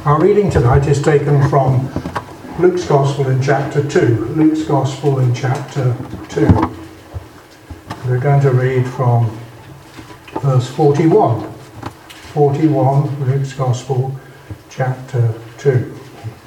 Our reading tonight is taken from Luke's Gospel in chapter 2. Luke's Gospel in chapter 2. We're going to read from verse 41. 41, Luke's Gospel, chapter 2.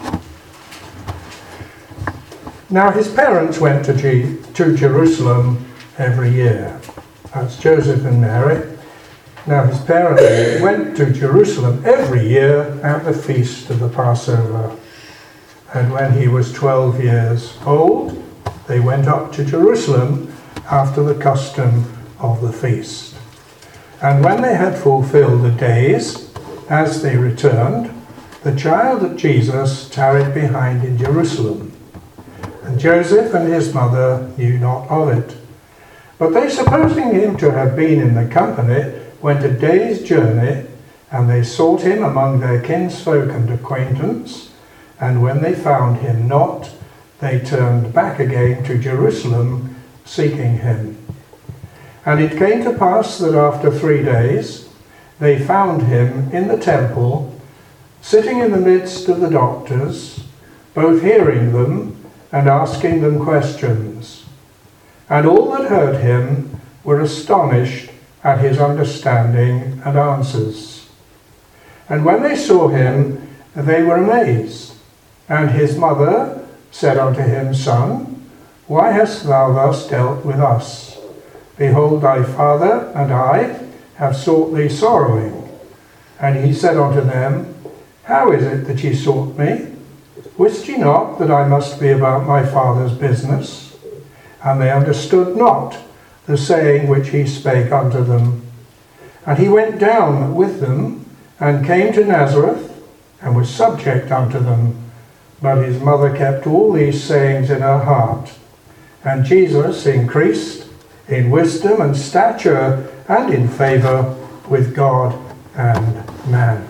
Now his parents went to Jerusalem every year. That's Joseph and Mary. Now his parents went to Jerusalem every year at the feast of the Passover. And when he was 12 years old, they went up to Jerusalem after the custom of the feast. And when they had fulfilled the days, as they returned, the child Jesus tarried behind in Jerusalem. And Joseph and his mother knew not of it. But they, supposing him to have been in the company, went a day's journey, and they sought him among their kinsfolk and acquaintance. And when they found him not, they turned back again to Jerusalem, seeking him. And it came to pass that after 3 days, they found him in the temple, sitting in the midst of the doctors, both hearing them and asking them questions. And all that heard him were astonished at his understanding and answers. And when they saw him, they were amazed. And his mother said unto him, Son, why hast thou thus dealt with us? Behold, thy father and I have sought thee sorrowing. And he said unto them, How is it that ye sought me? Wist ye not that I must be about my father's business? And they understood not the saying which he spake unto them. And he went down with them, and came to Nazareth, and was subject unto them. But his mother kept all these sayings in her heart. And Jesus increased in wisdom and stature, and in favour with God and man.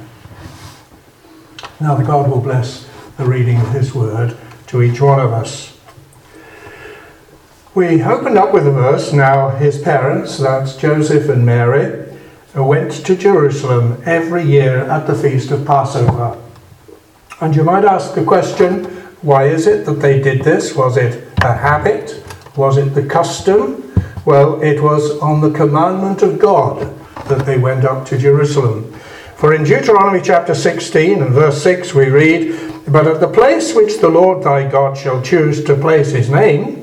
Now the God will bless the reading of his word to each one of us. We opened up with a verse. Now his parents, that's Joseph and Mary, went to Jerusalem every year at the feast of Passover. And you might ask the question, why is it that they did this? Was it a habit? Was it the custom? Well, it was on the commandment of God that they went up to Jerusalem. For in Deuteronomy chapter 16 and verse 6 we read, But at the place which the Lord thy God shall choose to place his name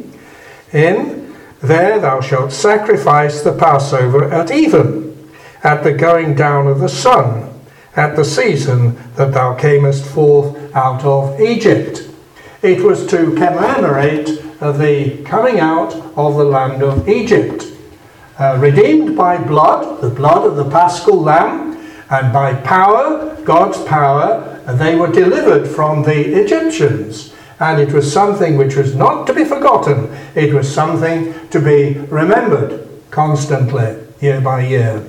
in, there thou shalt sacrifice the Passover at even, at the going down of the sun, at the season that thou camest forth out of Egypt. It was to commemorate the coming out of the land of Egypt. Redeemed by blood, the blood of the paschal lamb, and by power, God's power, they were delivered from the Egyptians. And it was something which was not to be forgotten. It was something to be remembered constantly, year by year.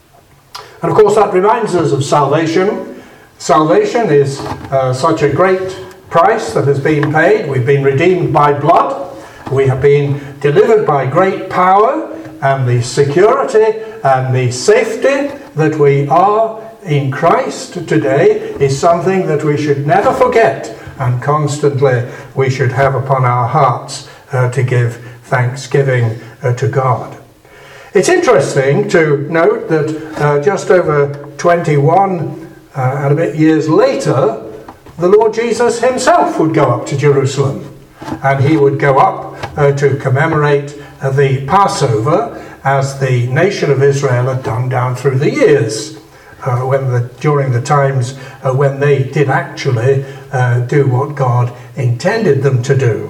And of course that reminds us of salvation. Salvation is such a great price that has been paid. We've been redeemed by blood. We have been delivered by great power, and the security and the safety that we are in Christ today is something that we should never forget, and constantly we should have upon our hearts to give thanksgiving to God. It's interesting to note that just over 21 and a bit years later, the Lord Jesus himself would go up to Jerusalem, and he would go up to commemorate the Passover as the nation of Israel had done down through the years, during the times when they did actually do what God intended them to do.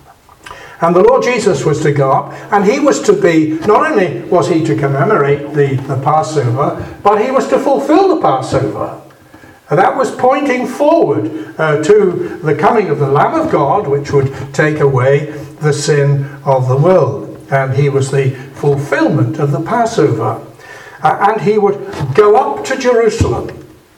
And the Lord Jesus was to go up, and he was to be, not only was he to commemorate the Passover, but he was to fulfill the Passover. And that was pointing forward to the coming of the Lamb of God, which would take away the sin of the world. And he was the fulfillment of the Passover. And he would go up to Jerusalem.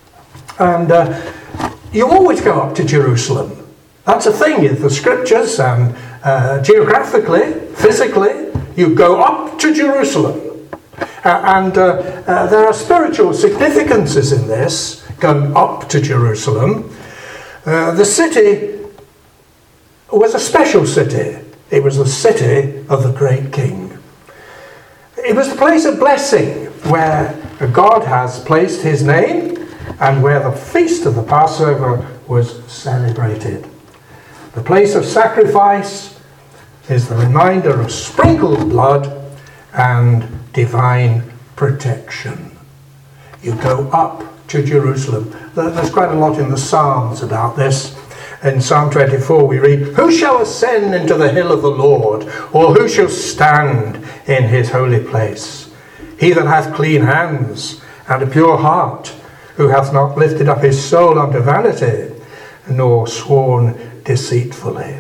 And you always go up to Jerusalem. That's a thing in the scriptures, and geographically, physically, you go up to Jerusalem. And there are spiritual significances in this. going up to Jerusalem, the city was a special city. It was the city of the great King. It was the place of blessing where God has placed his name and where the feast of the Passover was celebrated. The place of sacrifice is the reminder of sprinkled blood and divine protection. You go up to Jerusalem. There's quite a lot in the Psalms about this. In Psalm 24 we read, "Who shall ascend into the hill of the Lord, or who shall stand in his holy place? He that hath clean hands and a pure heart, who hath not lifted up his soul unto vanity, nor sworn deceitfully."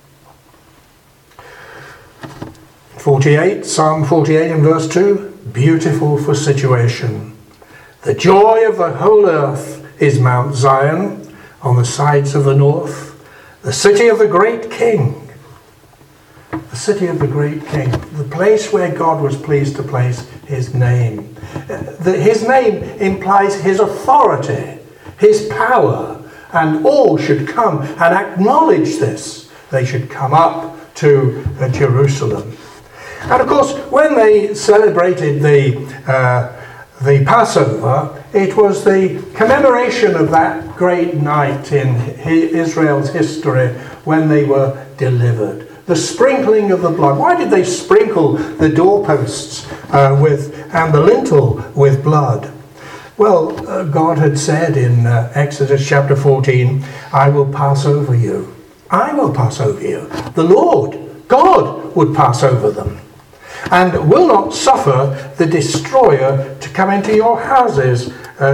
48, Psalm 48 and verse 2, beautiful for situation. "The joy of the whole earth is Mount Zion, on the sides of the north, the city of the great King." The city of the great King, the place where God was pleased to place his name. His name implies his authority, his power, and all should come and acknowledge this. They should come up to Jerusalem. And of course, when they celebrated the Passover, it was the commemoration of that great night in Israel's history when they were delivered. The sprinkling of the blood. Why did they sprinkle the doorposts and the lintel with blood? Well, God had said in Exodus chapter 14, "I will pass over you. I will pass over you." The Lord, God, would pass over them, and will not suffer the destroyer to come into your houses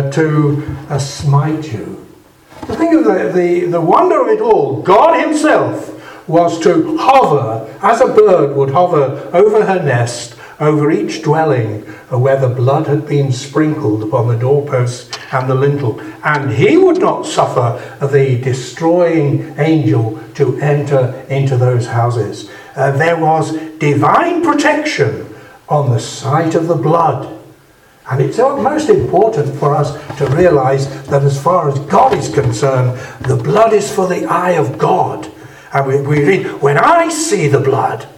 to smite you. Think of the wonder of it all. God himself was to hover, as a bird would hover over her nest, over each dwelling where the blood had been sprinkled upon the doorposts and the lintel. And he would not suffer the destroying angel to enter into those houses. There was divine protection on the site of the blood. And it's most important for us to realize that as far as God is concerned, the blood is for the eye of God. And we read, "When I see the blood,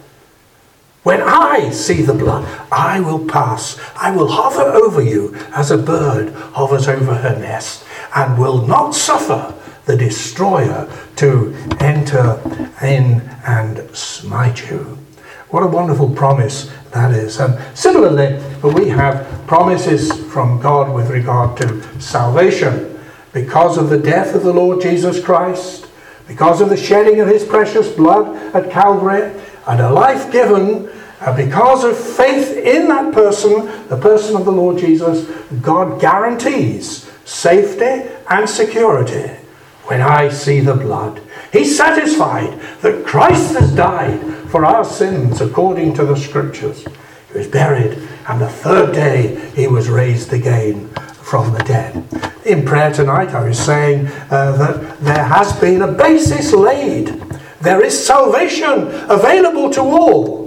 when I see the blood, I will pass. I will hover over you as a bird hovers over her nest, and will not suffer the destroyer to enter in and smite you." What a wonderful promise that is. And similarly, we have promises from God with regard to salvation. Because of the death of the Lord Jesus Christ, because of the shedding of his precious blood at Calvary, and a life given because of faith in that person, the person of the Lord Jesus, God guarantees safety and security. When I see the blood, he's satisfied that Christ has died for our sins according to the Scriptures. He was buried, and the third day he was raised again from the dead. In prayer tonight, I was saying that there has been a basis laid. There is salvation available to all.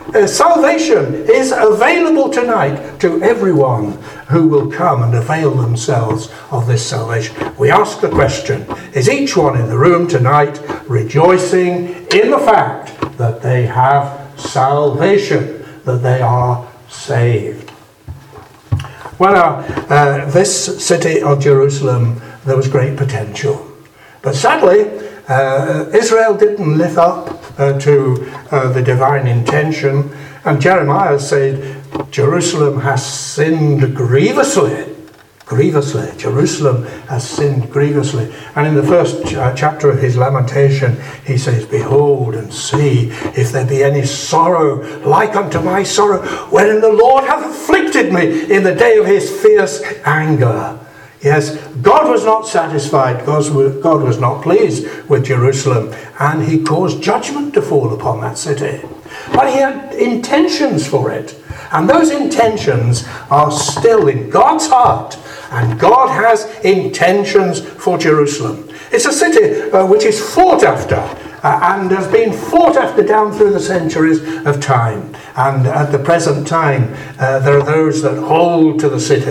Salvation is available tonight to everyone who will come and avail themselves of this salvation. We ask the question, is each one in the room tonight rejoicing in the fact that they have salvation, that they are saved? Well, this city of Jerusalem, there was great potential. But sadly, Israel didn't live up to the divine intention. And Jeremiah said, Jerusalem has sinned grievously. Grievously. Jerusalem has sinned grievously. And in the first chapter of his lamentation, he says, "Behold and see if there be any sorrow like unto my sorrow, wherein the Lord hath afflicted me in the day of his fierce anger." Yes, God was not satisfied. God was not pleased with Jerusalem, and he caused judgment to fall upon that city. But he had intentions for it, and those intentions are still in God's heart, and God has intentions for Jerusalem. It's a city which is fought after, and has been fought after down through the centuries of time. And at the present time, there are those that hold to the city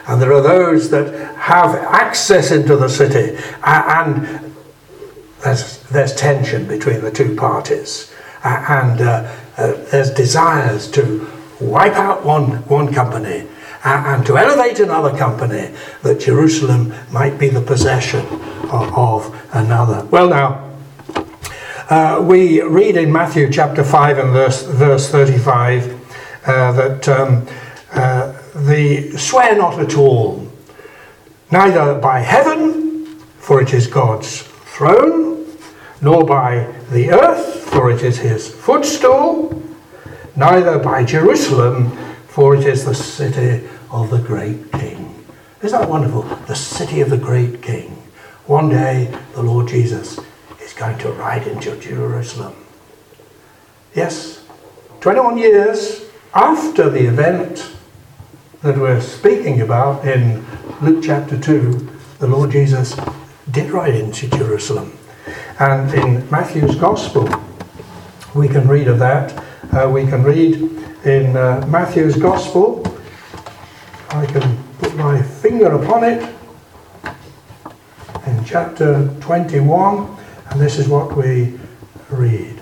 And there are those that have access into the city, and there's tension between the two parties, and there's desires to wipe out one company and to elevate another company, that Jerusalem might be the possession of another. Well, now, we read in Matthew chapter 5 and verse 35 that the swear not at all, neither by heaven, for it is God's throne, nor by the earth, for it is his footstool, neither by Jerusalem, for it is the city of the great King. Isn't that wonderful? The city of the great King. One day the Lord Jesus is going to ride into Jerusalem. Yes, 21 years after the event that we're speaking about in Luke chapter 2, the Lord Jesus did ride into Jerusalem. And in Matthew's Gospel, we can read of that. We can read in Matthew's Gospel, I can put my finger upon it, in chapter 21, and this is what we read.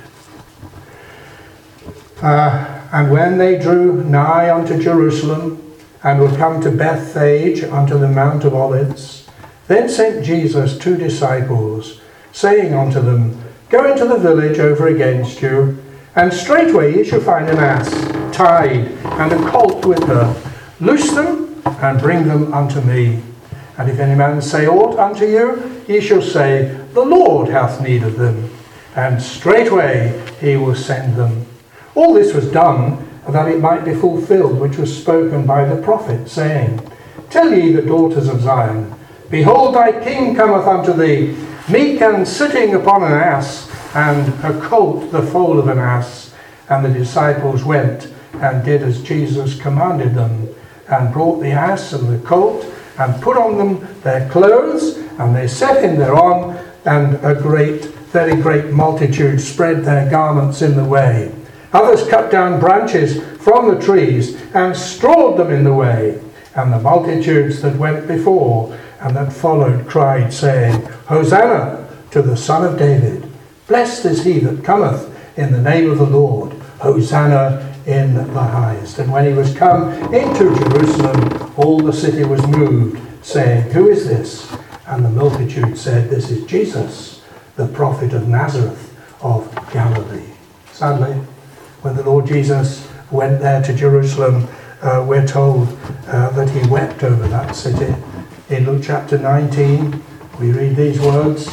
And when they drew nigh unto Jerusalem, and were come to Bethphage unto the Mount of Olives, then sent Jesus 2 disciples, saying unto them, Go into the village over against you, and straightway ye shall find an ass tied, and a colt with her. Loose them, and bring them unto me. And if any man say aught unto you, ye shall say, The Lord hath need of them. And straightway he will send them. All this was done, that it might be fulfilled which was spoken by the prophet, saying, Tell ye the daughters of Zion, Behold, thy king cometh unto thee, meek and sitting upon an ass, and a colt the foal of an ass. And the disciples went and did as Jesus commanded them, and brought the ass and the colt, and put on them their clothes, and they set him thereon, and a very great multitude spread their garments in the way. Others cut down branches from the trees, and strawed them in the way. And the multitudes that went before and that followed cried, saying, Hosanna to the Son of David. Blessed is he that cometh in the name of the Lord. Hosanna in the highest. And when he was come into Jerusalem, all the city was moved, saying, Who is this? And the multitude said, This is Jesus, the prophet of Nazareth of Galilee. Sadly, when the Lord Jesus went there to Jerusalem, we're told that he wept over that city. In Luke chapter 19, we read these words.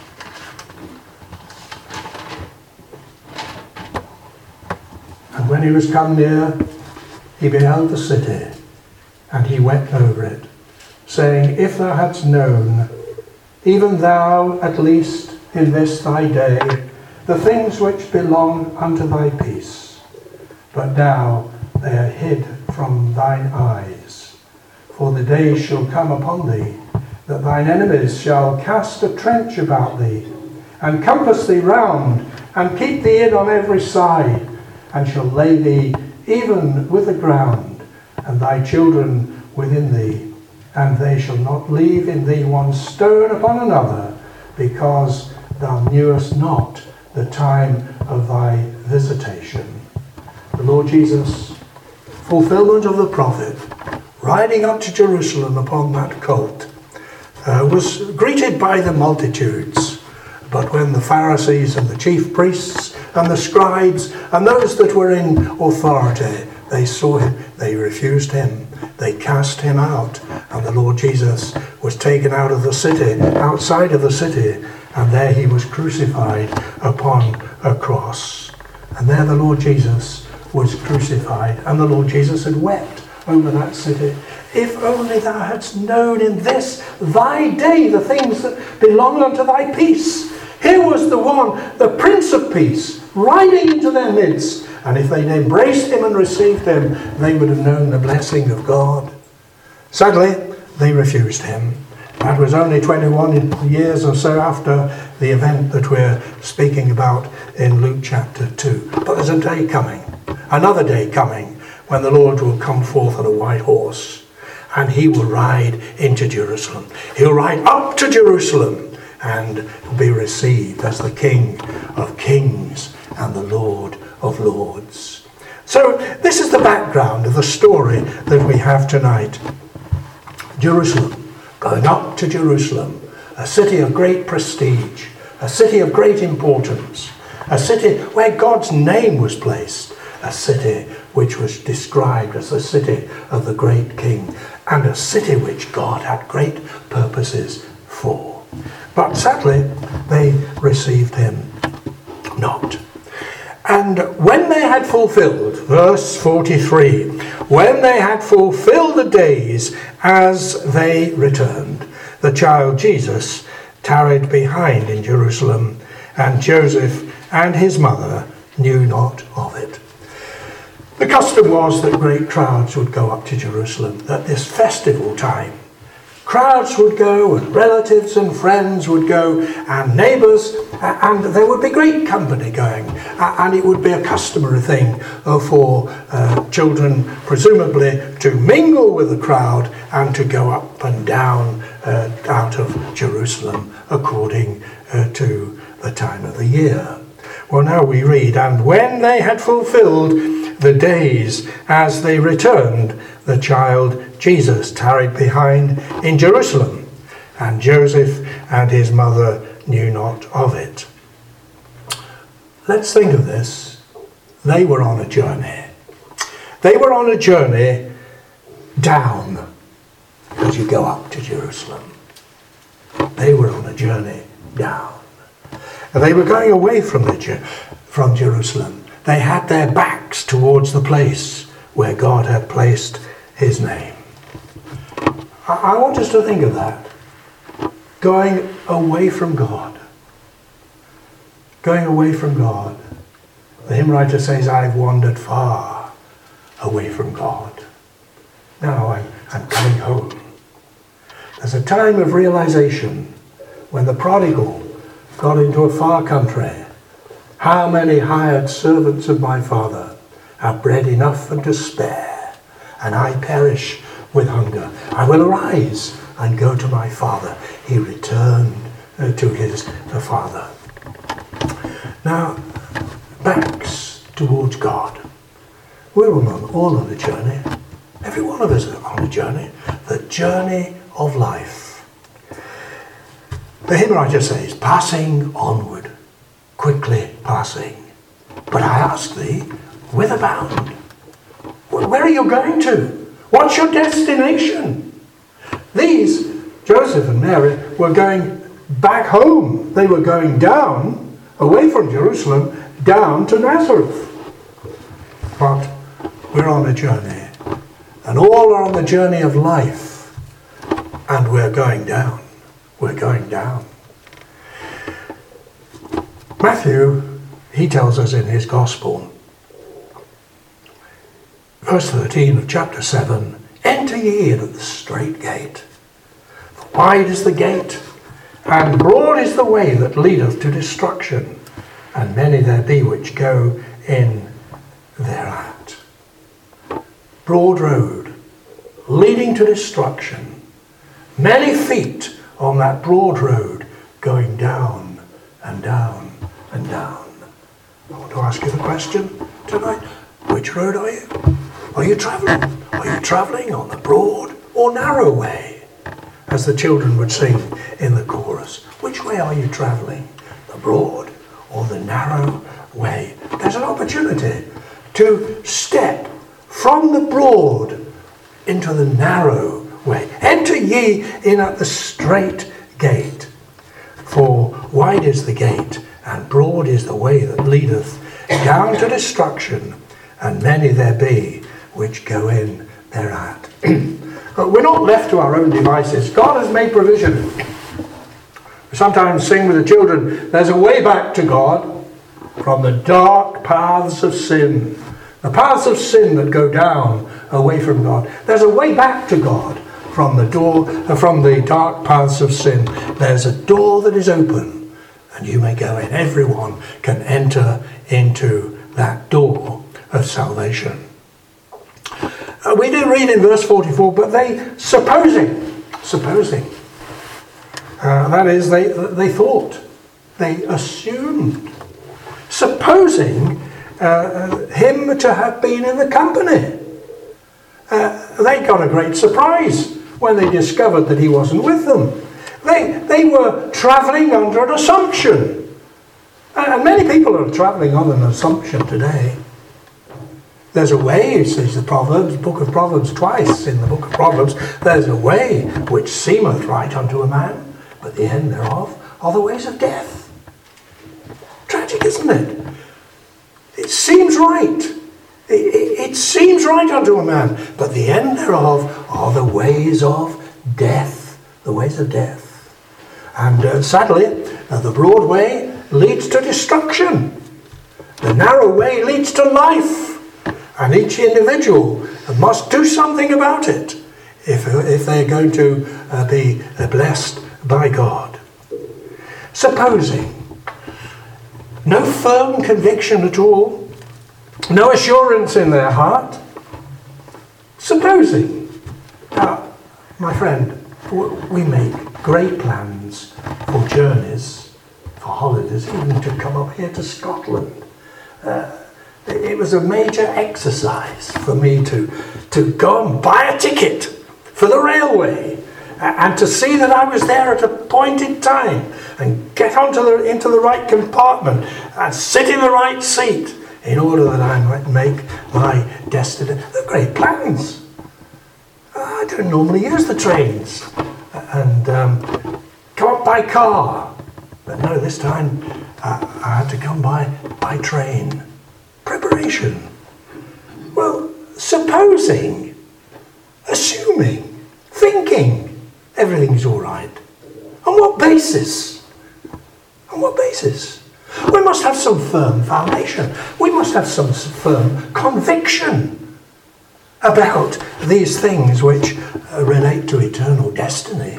And when he was come near, he beheld the city, and he wept over it, saying, If thou hadst known, even thou at least in this thy day, the things which belong unto thy peace, but now they are hid from thine eyes. For the days shall come upon thee, that thine enemies shall cast a trench about thee, and compass thee round, and keep thee in on every side, and shall lay thee even with the ground, and thy children within thee, and they shall not leave in thee one stone upon another, because thou knewest not the time of thy visitation. The Lord Jesus, fulfillment of the prophet, riding up to Jerusalem upon that colt, was greeted by the multitudes. But when the Pharisees and the chief priests and the scribes and those that were in authority, they saw him, they refused him, they cast him out, and the Lord Jesus was taken out of the city, outside of the city, and there he was crucified upon a cross. And there the Lord Jesus was crucified, and the Lord Jesus had wept over that city. If only thou hadst known in this thy day the things that belong unto thy peace. Here was the one, the Prince of Peace, riding into their midst. And if they'd embraced him and received him, they would have known the blessing of God. Sadly, they refused him. That was only 21 years or so after the event that we're speaking about in Luke chapter 2. But there's a day coming, another day coming, when the Lord will come forth on a white horse. and he will ride into Jerusalem. He'll ride up to Jerusalem and be received as the King of Kings and the Lord of Lords. So this is the background of the story that we have tonight. Jerusalem, going up to Jerusalem, a city of great prestige, a city of great importance, a city where God's name was placed, a city which was described as the city of the great King, and a city which God had great purposes for. But sadly, they received him not. And when they had fulfilled, verse 43, when they had fulfilled the days as they returned, the child Jesus tarried behind in Jerusalem, and Joseph and his mother knew not of it. The custom was that great crowds would go up to Jerusalem at this festival time. Crowds would go, and relatives and friends would go, and neighbours, and there would be great company going. And it would be a customary thing for children, presumably, to mingle with the crowd and to go up and down out of Jerusalem according to the time of the year. Well, now we read, and when they had fulfilled the days as they returned, the child Jesus tarried behind in Jerusalem, and Joseph and his mother knew not of it. Let's think of this. They were on a journey. They were on a journey down as you go up to Jerusalem. They were on a journey down. And they were going away from Jerusalem. They had their backs towards the place where God had placed his name. I want us to think of that. Going away from God. Going away from God. The hymn writer says, I've wandered far away from God. Now I'm coming home. There's a time of realization when the prodigal got into a far country. How many hired servants of my father have bread enough and to spare, and I perish with hunger. I will arise and go to my father. He returned to the father. Now, backs towards God. We're all on a journey. Every one of us is on a journey. The journey of life. The hymn writer says, passing onward, quickly passing. But I ask thee, whither bound? Where are you going to? What's your destination? These, Joseph and Mary, were going back home. They were going down, away from Jerusalem, down to Nazareth. But we're on a journey. And all are on the journey of life. And we're going down. We're going down. Matthew, he tells us in his Gospel, verse 13 of chapter 7, enter ye in at the strait gate. For wide is the gate, and broad is the way that leadeth to destruction, and many there be which go in thereat. Broad road, leading to destruction. Many feet on that broad road, going down and down and down. I want to ask you the question tonight. Which road are you? Are you travelling? Are you travelling on the broad or narrow way? As the children would sing in the chorus. Which way are you travelling? The broad or the narrow way? There's an opportunity to step from the broad into the narrow way. Enter ye in at the strait gate. For wide is the gate, and broad is the way that leadeth down to destruction, and many there be which go in thereat. We're not left to our own devices. God has made provision. We sometimes sing with the children, there's a way back to God from the dark paths of sin. The paths of sin that go down away from God. There's a way back to God from the dark paths of sin. There's a door that is open, and you may go in. Everyone can enter into that door of salvation. We didn't read in verse 44, but supposing, that is, they thought, they assumed, supposing him to have been in the company. They got a great surprise when they discovered that he wasn't with them. They were travelling under an assumption. And many people are travelling on an assumption today. There's a way, says the Proverbs, book of Proverbs, twice in the book of Proverbs, there's a way which seemeth right unto a man, but the end thereof are the ways of death. Tragic, isn't it? It seems right. It seems right unto a man, but the end thereof are the ways of death. The ways of death. And sadly, the broad way leads to destruction. The narrow way leads to life. And each individual must do something about it if they're going to be blessed by God. Supposing no firm conviction at all, no assurance in their heart. Supposing, now, my friend, we make great plans for journeys, for holidays, even to come up here to Scotland. It was a major exercise for me to go and buy a ticket for the railway and to see that I was there at a appointed time and get into the right compartment and sit in the right seat in order that I might make my destiny. They're great plans. I don't normally use the trains and come up by car. But no, this time I had to come by train. Preparation. Well, supposing, assuming, thinking everything's all right. On what basis? On what basis? We must have some firm foundation. We must have some firm conviction about these things which relate to eternal destiny.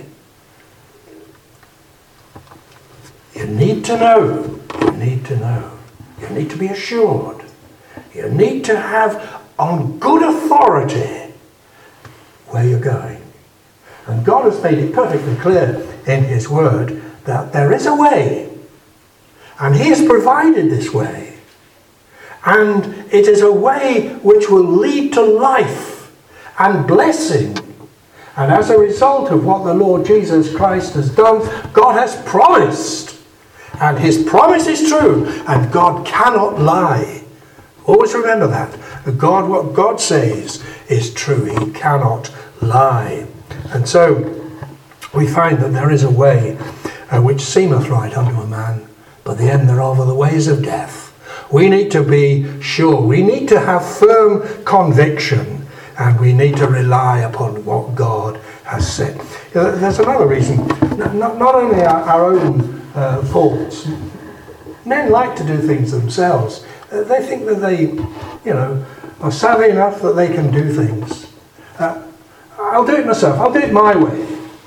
You need to know. You need to know. You need to be assured. You need to have on good authority where you're going. And God has made it perfectly clear in His Word that there is a way. And He has provided this way. And it is a way which will lead to life and blessing. And as a result of what the Lord Jesus Christ has done, God has promised. And His promise is true. And God cannot lie. Always remember that. What God says is true. He cannot lie. And so we find that there is a way which seemeth right unto a man, but the end thereof are the ways of death. We need to be sure. We need to have firm conviction, and we need to rely upon what God has said. There's another reason. Not only our own faults. Men like to do things themselves. They think that they, are savvy enough that they can do things. I'll do it myself. I'll do it my way.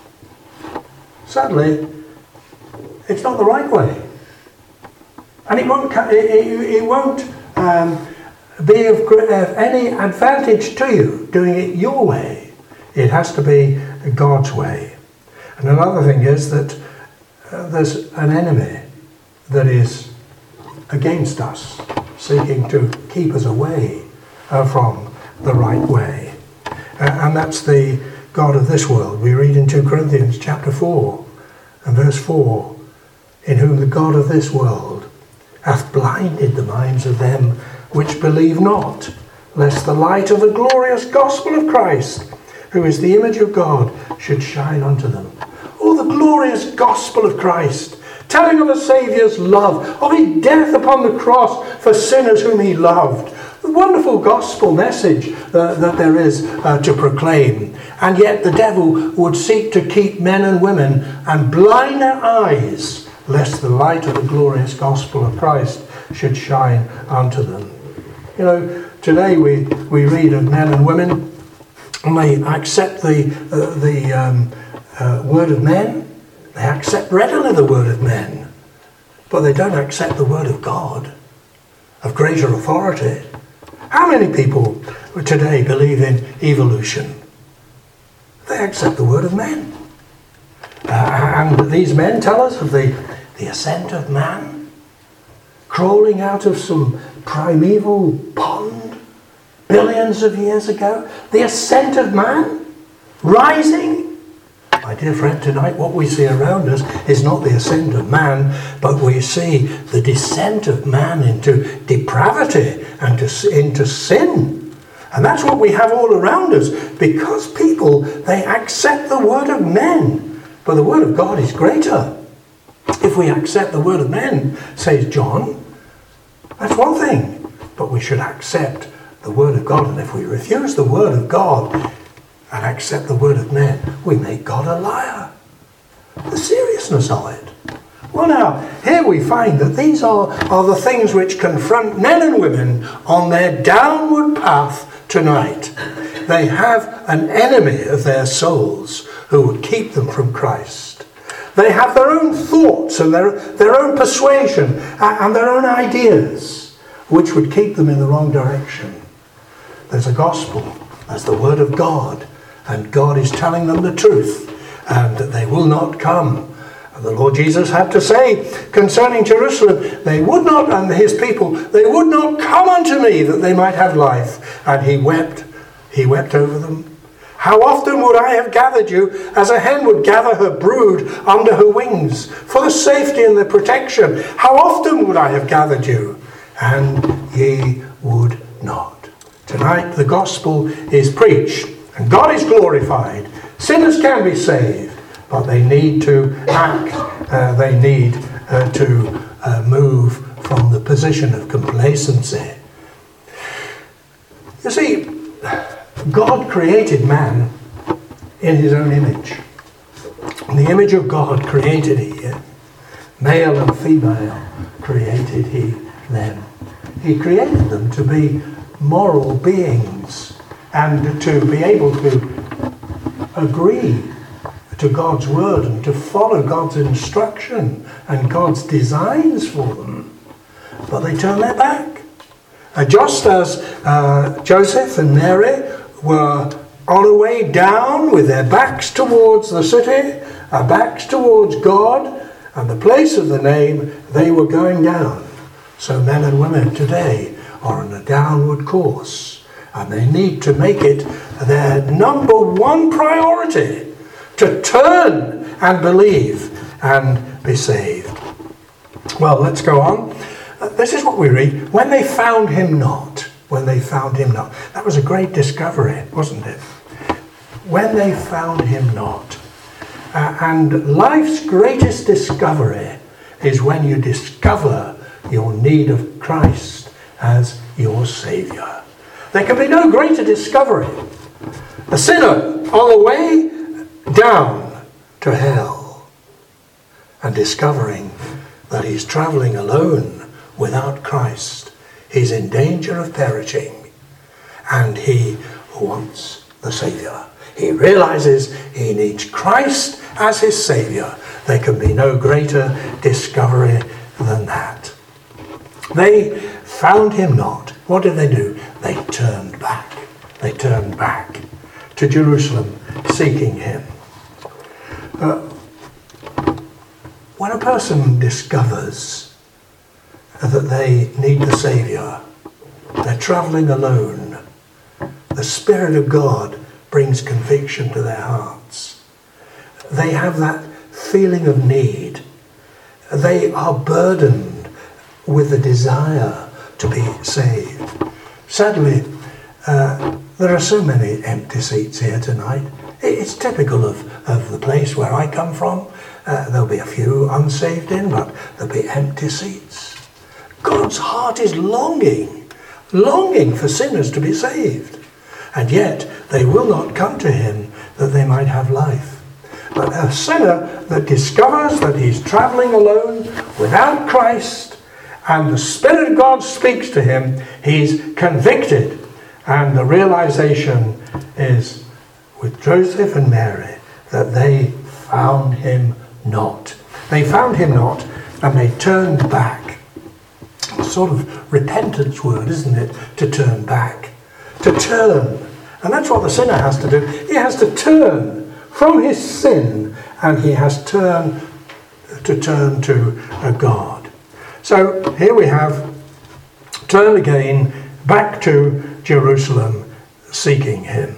Sadly, it's not the right way. And it won't be of any advantage to you doing it your way. It has to be God's way. And another thing is that there's an enemy that is against us, seeking to keep us away from the right way. And that's the God of this world. We read in 2 Corinthians chapter 4 and verse 4, in whom the God of this world hath blinded the minds of them which believe not, lest the light of the glorious gospel of Christ, who is the image of God, should shine unto them. Oh, the glorious gospel of Christ, telling of a Saviour's love, of His death upon the cross for sinners whom He loved. The wonderful gospel message that there is to proclaim. And yet the devil would seek to keep men and women and blind their eyes, lest the light of the glorious gospel of Christ should shine unto them. Today we read of men and women, and they accept the word of men. They accept readily the word of men, but they don't accept the word of God, of greater authority. How many people today believe in evolution? They accept the word of men. And these men tell us of the ascent of man, crawling out of some primeval pond billions of years ago. The ascent of man, rising. My dear friend, tonight what we see around us is not the ascent of man, but we see the descent of man into depravity and into sin. And that's what we have all around us, because people, they accept the word of men. But the word of God is greater. If we accept the word of men, says John, that's one thing. But we should accept the word of God. And if we refuse the word of God and accept the word of men, we make God a liar. The seriousness of it. Well now, here we find that these are the things which confront men and women on their downward path tonight. They have an enemy of their souls who would keep them from Christ. They have their own thoughts and their own persuasion and their own ideas which would keep them in the wrong direction. There's a gospel, there's the word of God, and God is telling them the truth, and that they will not come. And the Lord Jesus had to say concerning Jerusalem, they would not, and his people, they would not come unto me that they might have life. And he wept over them. How often would I have gathered you as a hen would gather her brood under her wings for the safety and the protection? How often would I have gathered you? And ye would not. Tonight the gospel is preached and God is glorified. Sinners can be saved, but they need to act. They need to move from the position of complacency. You see, God created man in his own image. In the image of God created he, male and female created he them. He created them to be moral beings and to be able to agree to God's word and to follow God's instruction and God's designs for them. But they turn their back. Just as Joseph and Mary were on a way down with their backs towards the city, backs towards God and the place of the name, they were going down. So men and women today are on a downward course, and they need to make it their number one priority to turn and believe and be saved. Well, let's go on. This is what we read. When they found him not. When they found him not. That was a great discovery, wasn't it? When they found him not. And life's greatest discovery is when you discover your need of Christ as your Saviour. There can be no greater discovery. A sinner on the way down to hell and discovering that he's travelling alone without Christ. He's in danger of perishing, and he wants the Saviour. He realises he needs Christ as his Saviour. There can be no greater discovery than that. They found him not. What did they do? They turned back. They turned back to Jerusalem, seeking him. When a person discovers that they need the Saviour, they're travelling alone, the Spirit of God brings conviction to their hearts. They have that feeling of need. They are burdened with the desire to be saved. Sadly, there are so many empty seats here tonight. It's typical of the place where I come from. There'll be a few unsaved in, but there'll be empty seats. God's heart is longing for sinners to be saved. And yet they will not come to him that they might have life. But a sinner that discovers that he's travelling alone without Christ, and the Spirit of God speaks to him, he's convicted. And the realization is, with Joseph and Mary, that they found him not. They found him not, and they turned back. sort of repentance word, isn't it? To turn back, to turn. And that's what the sinner has to do. He has to turn from his sin, and he has to turn to God. So here we have, turn again back to Jerusalem, seeking him.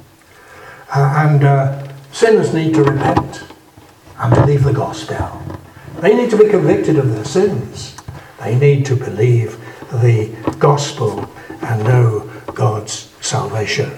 Sinners need to repent and believe the gospel. They need to be convicted of their sins. They need to believe the gospel and know God's salvation.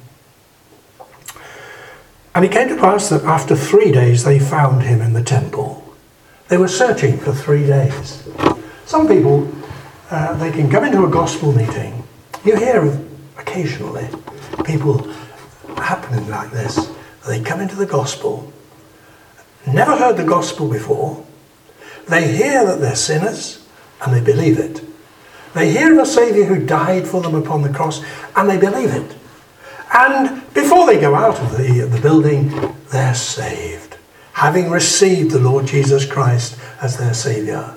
And it came to pass that after 3 days they found him in the temple. They were searching for 3 days. Some people, they can come into a gospel meeting. You hear of occasionally people happening like this. They come into the gospel, never heard the gospel before. They hear that they're sinners and they believe it. They hear of a Saviour who died for them upon the cross and they believe it. And before they go out of the building, they're saved, having received the Lord Jesus Christ as their Saviour.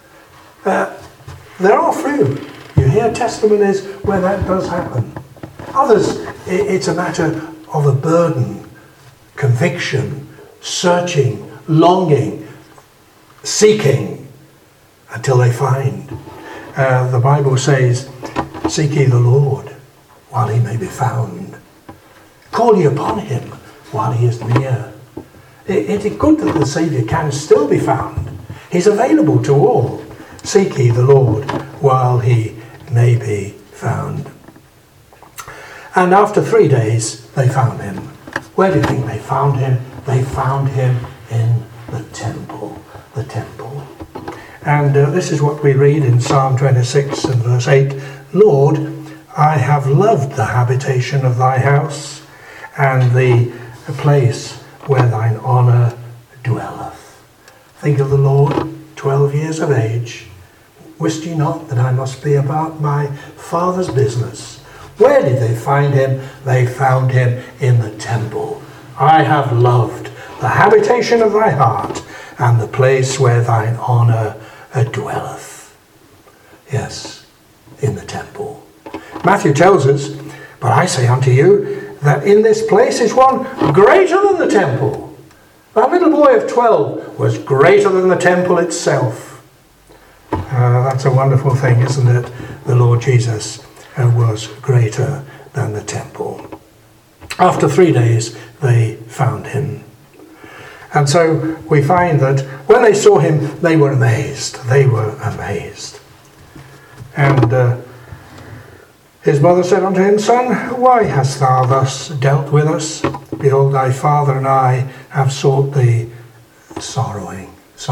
There are few. You hear testimonies where that does happen. Others, it's a matter of a burden, conviction, searching, longing, seeking, until they find. The Bible says, "Seek ye the Lord while he may be found. Call ye upon him while he is near." It is good that the Saviour can still be found. He's available to all. Seek ye the Lord while he may be found. And after 3 days, they found him. Where do you think they found him? They found him in the temple. The temple. And this is what we read in Psalm 26 and verse 8. "Lord, I have loved the habitation of thy house, and the place where thine honour dwelleth." Think of the Lord, 12 years of age. "Wist ye not that I must be about my Father's business?" Where did they find him? They found him in the temple. "I have loved the habitation of thy heart, and the place where thine honour dwelleth." Yes, in the temple. Matthew tells us, "But I say unto you, that in this place is one greater than the temple." That little boy of 12 was greater than the temple itself. That's a wonderful thing, isn't it? The Lord Jesus was greater than the temple. After 3 days, they found him. And so we find that when they saw him, they were amazed. They were amazed. And his mother said unto him, "Son, why hast thou thus dealt with us? Behold, thy father and I have sought thee sorrowing."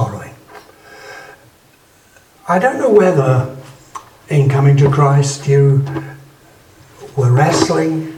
I don't know whether in coming to Christ you were wrestling,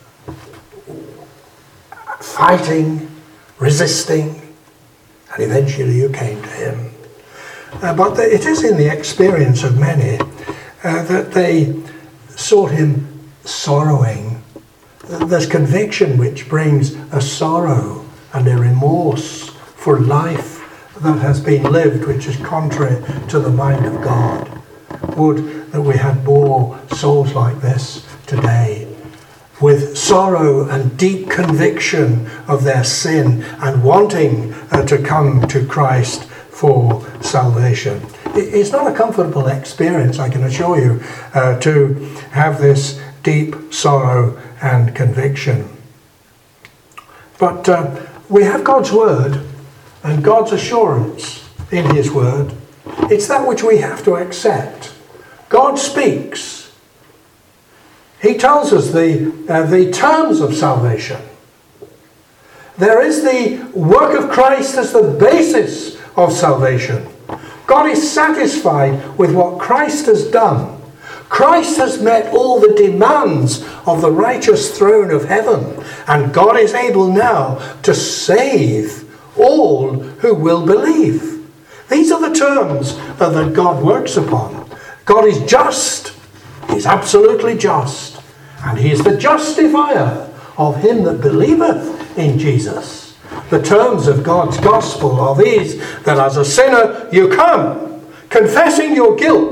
fighting, resisting, and eventually you came to him. But it is in the experience of many that they sought him sorrowing. There's conviction which brings a sorrow and a remorse for life that has been lived, which is contrary to the mind of God. Would that we had more souls like this today, with sorrow and deep conviction of their sin and wanting to come to Christ for salvation. It's not a comfortable experience, I can assure you, to have this deep sorrow and conviction. But we have God's word and God's assurance in his word. It's that which we have to accept. God speaks. He tells us the terms of salvation. There is the work of Christ as the basis of salvation. God is satisfied with what Christ has done. Christ has met all the demands of the righteous throne of heaven, and God is able now to save all who will believe. These are the terms that God works upon. God is just. He's absolutely just. And he is the justifier of him that believeth in Jesus. The terms of God's gospel are these, that as a sinner you come, confessing your guilt,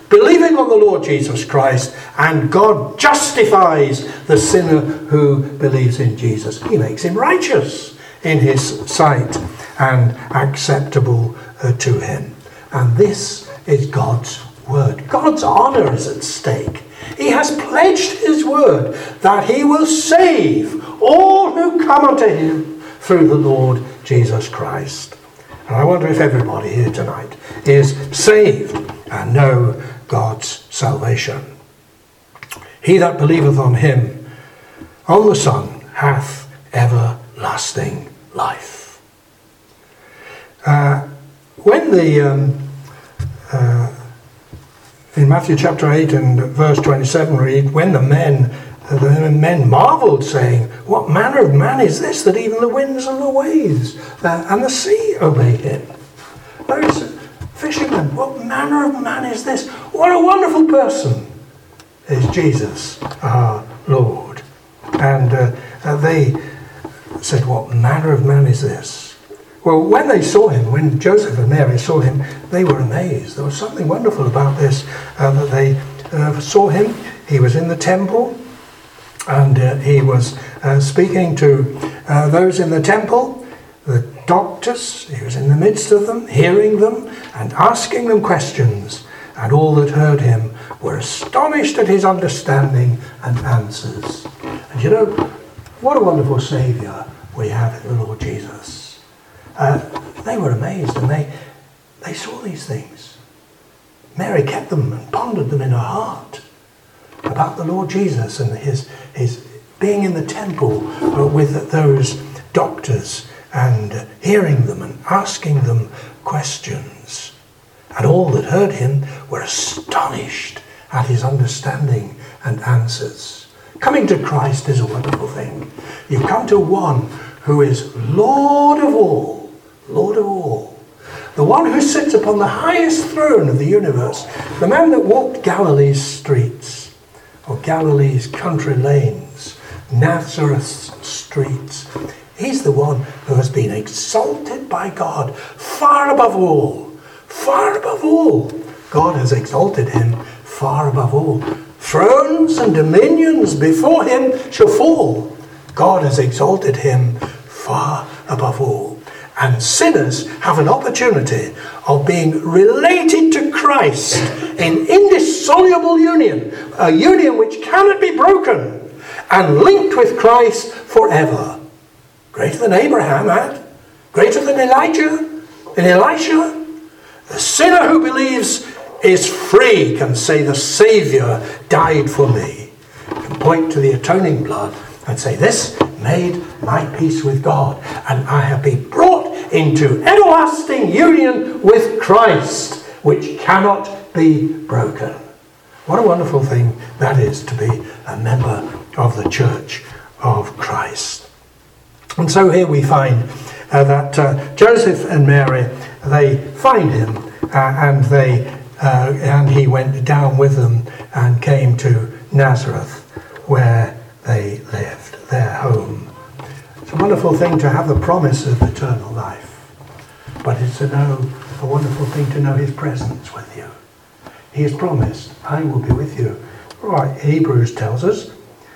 believing on the Lord Jesus Christ, and God justifies the sinner who believes in Jesus. He makes him righteous in his sight and acceptable to him. And this is God's word. God's honour is at stake. He has pledged his word that he will save all who come unto him through the Lord Jesus Christ. And I wonder if everybody here tonight is saved and know God's salvation. He that believeth on him, on the Son, hath everlasting life. In Matthew chapter 8 and verse 27 read, when the men marvelled, saying, what manner of man is this, that even the winds and the waves and the sea obey him? Those fishermen, what manner of man is this? What a wonderful person is Jesus, our Lord. And they said, what manner of man is this? Well, when they saw him, when Joseph and Mary saw him, they were amazed. There was something wonderful about this, that they saw him. He was in the temple, and he was speaking to those in the temple, the doctors. He was in the midst of them, hearing them and asking them questions. And all that heard him were astonished at his understanding and answers. And you know, what a wonderful Saviour we have in the Lord Jesus. They were amazed, and they saw these things. Mary kept them and pondered them in her heart about the Lord Jesus and his being in the temple with those doctors and hearing them and asking them questions. And all that heard him were astonished at his understanding and answers. Coming to Christ is a wonderful thing. You come to one who is Lord of all, the one who sits upon the highest throne of the universe, the man that walked Galilee's streets, or Galilee's country lanes, Nazareth's streets. He's the one who has been exalted by God far above all. Far above all. God has exalted him far above all. Thrones and dominions before him shall fall. God has exalted him far above all. And sinners have an opportunity of being related to Christ in indissoluble union, a union which cannot be broken, and linked with Christ forever. Greater than Abraham had, greater than Elijah and Elisha. The sinner who believes is free, can say, the Saviour died for me. Can point to the atoning blood and say, this made my peace with God, and I have been brought into everlasting union with Christ, which cannot be broken. What a wonderful thing that is, to be a member of the Church of Christ. And so here we find that Joseph and Mary, they find him, and he went down with them and came to Nazareth, where they lived, their home. It's a wonderful thing to have the promise of eternal life, but it's a wonderful thing to know his presence with you. He has promised, I will be with you. Right, Hebrews tells us,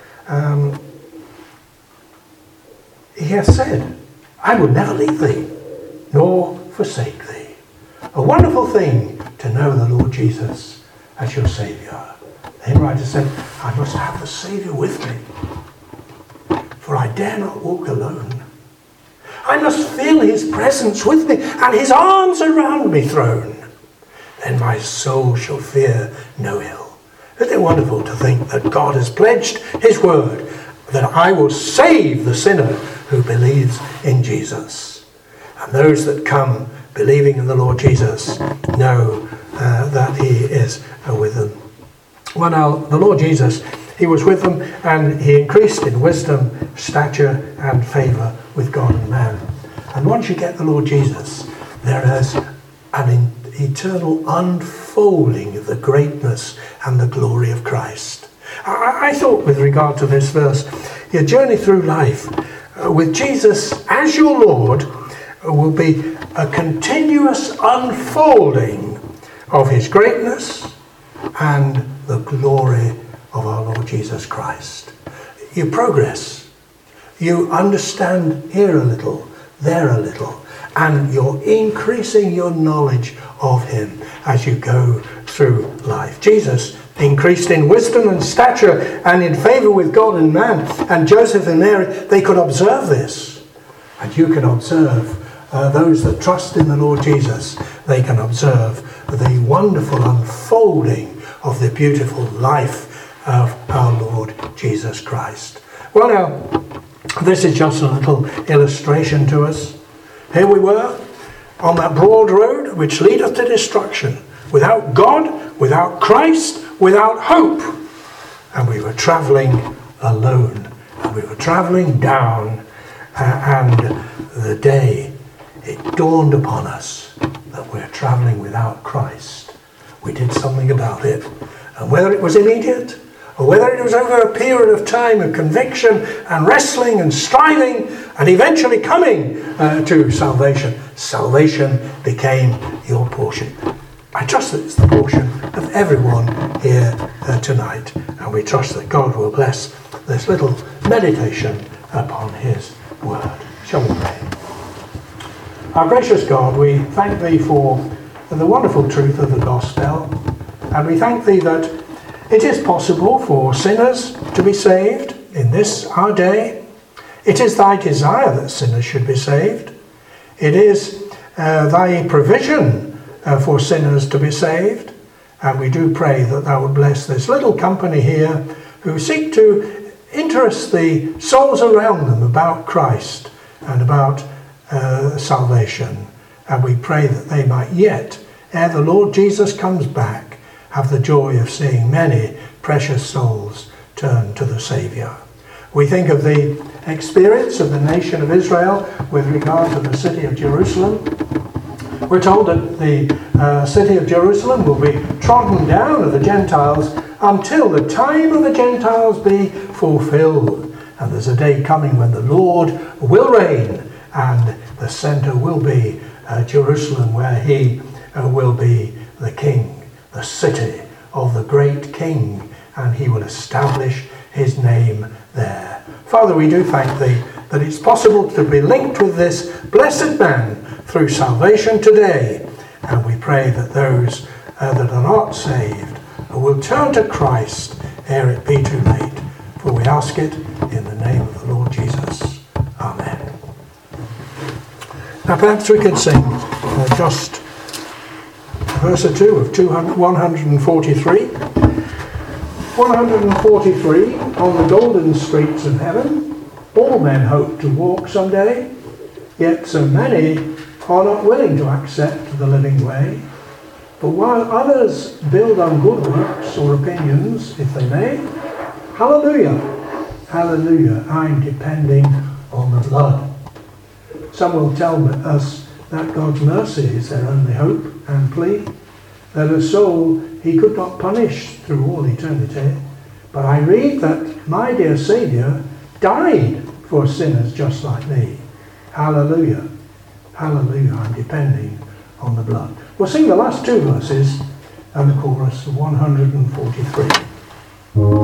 he has said, I will never leave thee, nor forsake thee. A wonderful thing to know the Lord Jesus as your Saviour. The hymn writer said, I must have the Saviour with me, for I dare not walk alone. I must feel his presence with me, and his arms around me thrown. Then my soul shall fear no ill. Isn't it wonderful to think that God has pledged his word, that I will save the sinner who believes in Jesus. And those that come believing in the Lord Jesus know that he is with them. Well, now, the Lord Jesus, he was with them, and he increased in wisdom, stature, and favour with God and man. And once you get the Lord Jesus, there is an eternal unfolding of the greatness and the glory of Christ. I thought, with regard to this verse, your journey through life with Jesus as your Lord will be a continuous unfolding of his greatness, and the glory of our Lord Jesus Christ. You progress. You understand here a little, there a little, and you're increasing your knowledge of him as you go through life. Jesus increased in wisdom and stature and in favour with God and man. And Joseph and Mary, they could observe this. And you can observe, those that trust in the Lord Jesus, they can observe the wonderful unfolding of the beautiful life of our Lord Jesus Christ. Well now, this is just a little illustration to us. Here we were on that broad road which leadeth to destruction, without God, without Christ, without hope. And we were travelling alone, and we were travelling down, and the day it dawned upon us that we're travelling without Christ. We did something about it, and whether it was immediate or whether it was over a period of time of conviction and wrestling and striving and eventually coming to salvation, salvation became your portion. I trust that it's the portion of everyone here tonight, and we trust that God will bless this little meditation upon his word. Shall we pray? Our gracious God, we thank thee for the wonderful truth of the gospel, and we thank thee that it is possible for sinners to be saved in this our day. It is thy desire that sinners should be saved. It is thy provision for sinners to be saved. And we do pray that thou would bless this little company here who seek to interest the souls around them about Christ and about salvation. And we pray that they might yet, ere the Lord Jesus comes back, have the joy of seeing many precious souls turn to the Saviour. We think of the experience of the nation of Israel with regard to the city of Jerusalem. We're told that the city of Jerusalem will be trodden down of the Gentiles until the time of the Gentiles be fulfilled. And there's a day coming when the Lord will reign, and the centre will be Jerusalem, where he will be the King, the city of the great King, and he will establish his name there. Father, we do thank thee that it's possible to be linked with this blessed man through salvation today, and we pray that those that are not saved will turn to Christ ere it be too late, for we ask it in the name of the Lord Jesus. Amen. Now perhaps we could sing just verse or two of 143. 143, on the golden streets of heaven, all men hope to walk someday, yet so many are not willing to accept the living way. But while others build on good works or opinions, if they may, hallelujah, hallelujah, I'm depending on the blood. Some will tell us that God's mercy is their only hope and plea, that a soul he could not punish through all eternity. But I read that my dear Saviour died for sinners just like me. Hallelujah, hallelujah, I'm depending on the blood. We'll sing the last two verses and the chorus of 143.